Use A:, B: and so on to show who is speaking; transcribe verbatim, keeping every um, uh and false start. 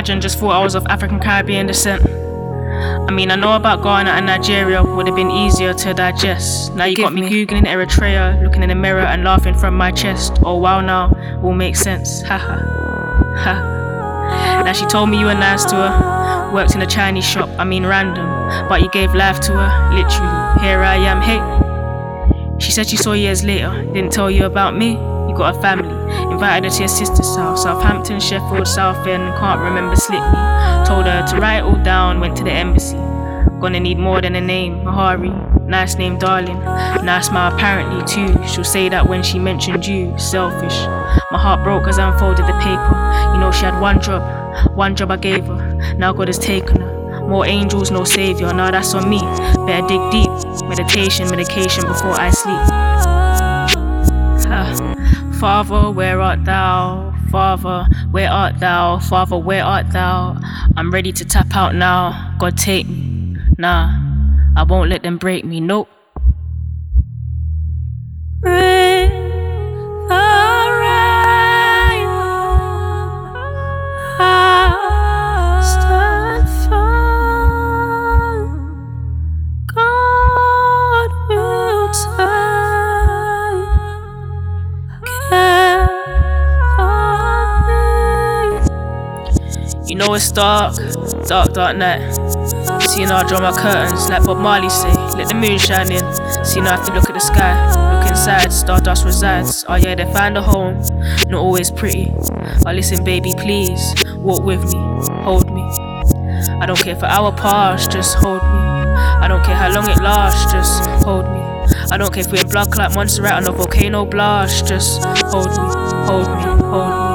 A: imagine, just thought I was of African Caribbean descent. I mean, I know about Ghana and Nigeria, would have been easier to digest. Now you got me googling Eritrea, looking in the mirror and laughing from my chest. Oh wow, now all makes sense. Haha. Ha. Now she told me you were nice to her, worked in a Chinese shop, I mean random, but you gave life to her, literally. Here I am, hey. She said she saw years later, didn't tell you about me. You got a family, invited her to your sister's house, Southampton, Sheffield, Southend, can't remember Slipney. Told her to write it all down, went to the embassy. Gonna need more than a name, Mahari, nice name darling, nice smile apparently too. She'll say that when she mentioned you, selfish. My heart broke as I unfolded the paper. You know she had one job, one job I gave her, now God has taken her. More angels, no savior, now that's on me. Better dig deep, meditation, medication before I sleep. Huh. Father, where art thou? Father, where art thou? Father, where art thou? I'm ready to tap out now. God take me. Nah, I won't let them break me, nope. Breathe the rain, fast and firm. God will take care of me. You know it's dark, dark, dark night. Seeing I draw my curtains, like Bob Marley say, let the moon shine in. Seeing I have to look at the sky, look inside, stardust resides. Oh yeah, they find a home, not always pretty. Oh listen baby, please, walk with me, hold me. I don't care for our past, just hold me. I don't care how long it lasts, just hold me. I don't care if we're in blood clot Montserrat on a volcano blast, just hold me, hold me, hold me.